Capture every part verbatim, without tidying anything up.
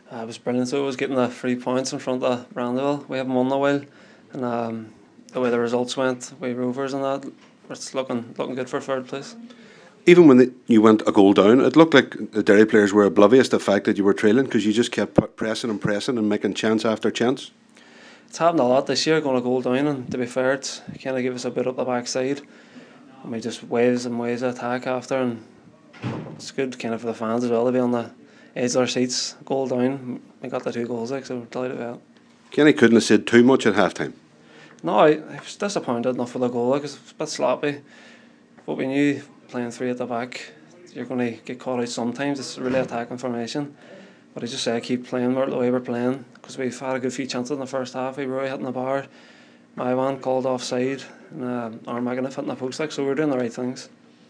Uh, it was brilliant. So it was getting the three points in front of Brandywell. We haven't won in a while, and um, the way the results went, we Rovers and that, it's looking looking good for third place. Even when the, you went a goal down, it looked like the Derry players were oblivious to the fact that you were trailing because you just kept pressing and pressing and making chance after chance. It's happened a lot this year, going a goal down, and to be fair, it's kind of give us a bit up the backside. And we just waves and waves of attack after, and it's good kind of for the fans as well to be on the edge of their seats, goal down. We got the two goals, like, so we're delighted with that. Kenny couldn't have said too much at half time. No, I, I was disappointed enough with the goal because it was a bit sloppy. But we knew playing three at the back, you're going to get caught out sometimes. It's really attacking formation. But I just say keep playing the way we're playing because we've had a good few chances in the first half. We were right hitting the bar. My man called offside, and uh, Armaganac hitting the post, like, so we're doing the right things.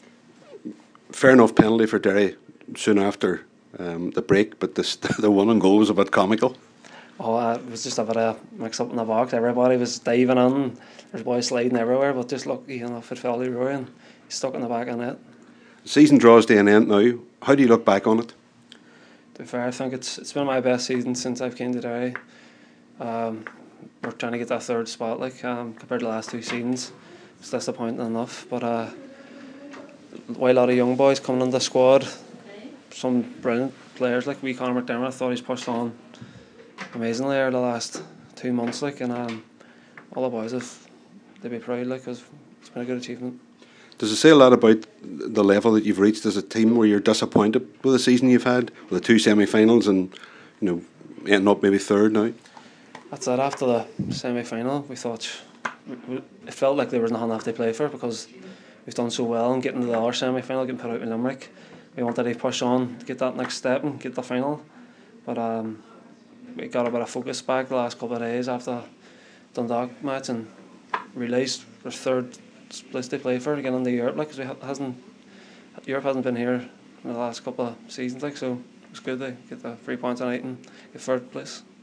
Fair enough penalty for Derry soon after um, the break, but this, the one on goal was a bit comical. Oh, uh, it was just a bit of mix up in the box. Everybody was diving in. There's boys sliding everywhere, but just lucky enough it fell to Rory and he's stuck in the back of the net. The season draws to an end now. How do you look back on it? To be fair, I think it's it's been my best season since I've came to Derry. Um, we're trying to get that third spot, like um, compared to the last two seasons. It's disappointing enough, but uh, while a lot of young boys coming into the squad, some brilliant players like wee Conor McDermott, I thought he's pushed on amazingly over the last two months, like, and um, all the boys have to be proud, like, because it's been a good achievement. Does it say a lot about the level that you've reached as a team where you're disappointed with the season you've had, with the two semi-finals and, you know, ending up maybe third now? That's it. After the semi-final, we thought it felt like there was nothing left to play for because we've done so well and getting to the other semi-final, getting put out in Limerick. We wanted to push on to get that next step and get the final, but um, we got a bit of focus back the last couple of days after Dundalk match and realised there's third place to play for again in the Europe, like, because we ha- hasn't Europe hasn't been here in the last couple of seasons, like, so it's good to get the three points tonight and get third place.